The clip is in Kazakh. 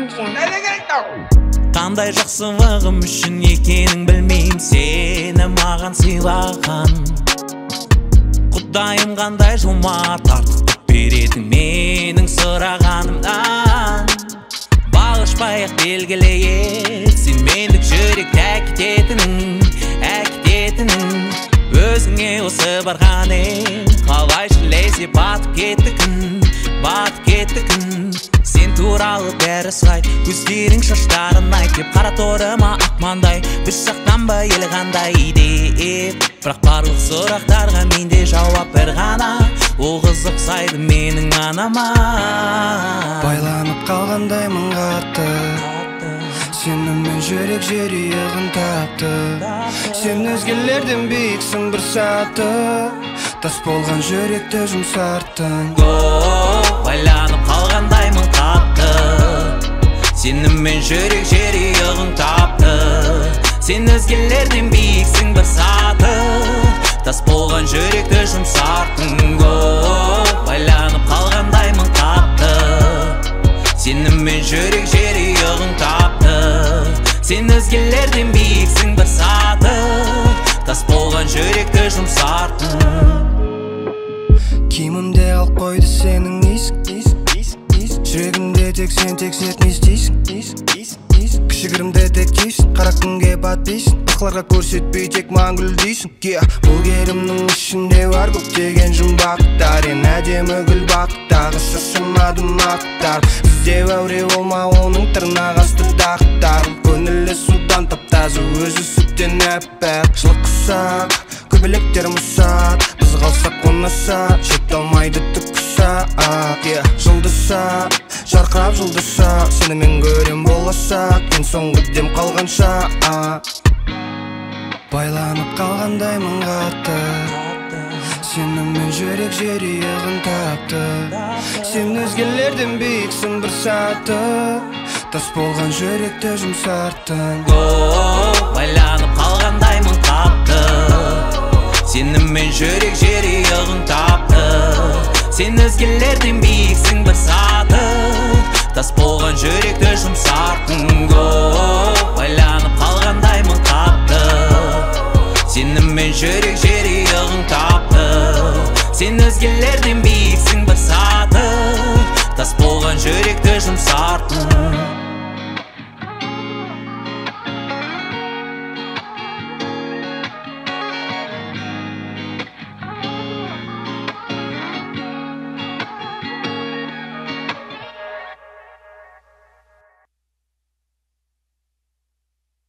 Қандай жақсылығым үшін екенін білмеймін, сені маған сыйлаған Құдайым қандай жомарт, артық беретін менің сұрағанымнан. Бағышпай-ақ белгілі ет, сен мендік жүректі әкететінің Өзіңе осы барған қалай шілесе батып кетті күн Сен туралы бәрі сұрайды, көздерің шаштарын айт деп Қара торыма ақмандай, бір сақтанба елі қандай деп Бірақ барлық сұрақтарға менде жауап бір ғана Ол қыз ұқсайды менің анама. Байланып қалғандаймын қатты, сенімен жүрек жериығын тапты. Сен өзгелерден биіксің бір саты, тас болған жүректі жұмсарттың. Байланып қалғандаймын қатты, сенімен жүрек жериығын тапты. Сен өзгелерден биіксің бір саты, тас болған жүректі жұмсарттың. Байланып қалғандаймын қатты, сенімен жүрек жериығын тапты. Сен өзгелерден биіксің бір саты, тас болған жүректі жұмсарттың. Киімімде алып қойды сенің исің, жүрегімде тек сен не істейсің. Кішігірімде тек тейсің, қара күнге батпейсің, ақларға көрсетпей тек маған гүлдейсің. Бұл керімнің ішінде бар көптеген жұмбақтар, ең әдемі гүл бақтағы шашымадым ақтар. Іздеу әуре болма оның тырнақ асты дақтарын, көңілі судан таптазы өзі сүттен әппақ. Жылы құсақ, көбелектер мұсат, біз қалсақ қонаса, жет алмайды түк құсақ. Жылдыса, жарқырап жылдыса, сенімен көрем боласақ, ең соңғы дем қалғанша. Байланып қалғандаймын қатты, сенімен жүрек жериығын тапты. Сен өзгелерден биіксің бір саты, тас болған жүректі жұмсарттың. Байланып қалғандаймын қатты, сенімен жүрек жериығын тапты. Сен өзгелерден биіксің бір саты, тас болған жүректі жұмсарттың.